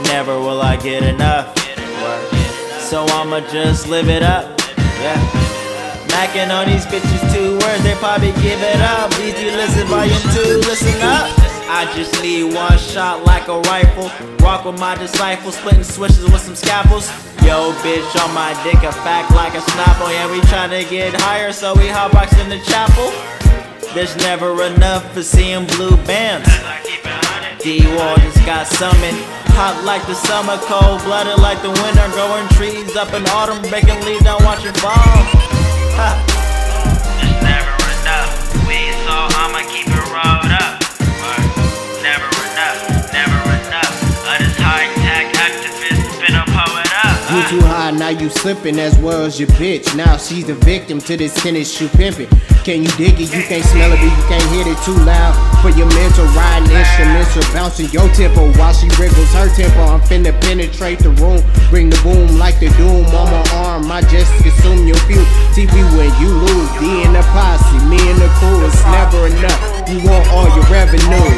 never will I get enough. So I'ma just live it up. Yeah. Macking on these bitches 2 words, they probably give it up. Easy listen, volume 2, listen up. I just need 1 shot like a rifle. Rock with my disciples, splitting switches with some scalpels. Yo, bitch on my dick, a fact like a snapple. Yeah, we tryna get higher, so we hotbox in the chapel. There's never enough for seeing blue bands. D-Wall just got summoned. Hot like the summer, cold-blooded like the winter. Growing trees up in autumn, breaking leaves down, watching fall. Ha. There's never enough weed, so I'ma keep it rolled up. Never enough of this high-tech activist finna pull it up. You too high, now you slipping as well as your bitch. Now she's the victim to this tennis shoe pimping. Can you dig it? You can't smell it, but you can't hit it too loud. For your mental, riding instruments or bouncing your tempo while she wriggles her tempo. I'm finna penetrate the room, bring the boom like the doom on my arm. I just consume your view. TV when you lose, D in the posse, me in the crew. It's never enough. You want all your revenue.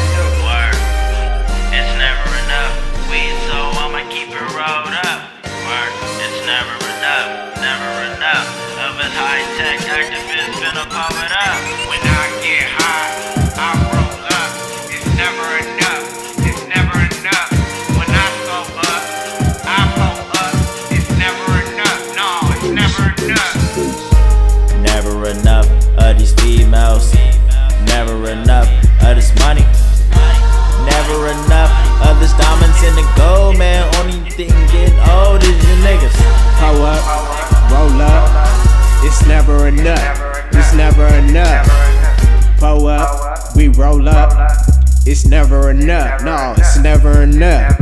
It's never enough weed, so I'ma keep it rolled up. It's never enough of this high-tech activist finna pop it up. When I get high, I roll up. It's never enough. When I go up, I roll up. It's never enough. No, it's never enough. Never enough of these females. Never enough of this money. Never enough of this diamonds in the gold, man. Only thing getting old is your niggas. Pull up, roll up. It's never enough. It's never enough. Pull up, we roll up. It's never enough. No, it's never enough.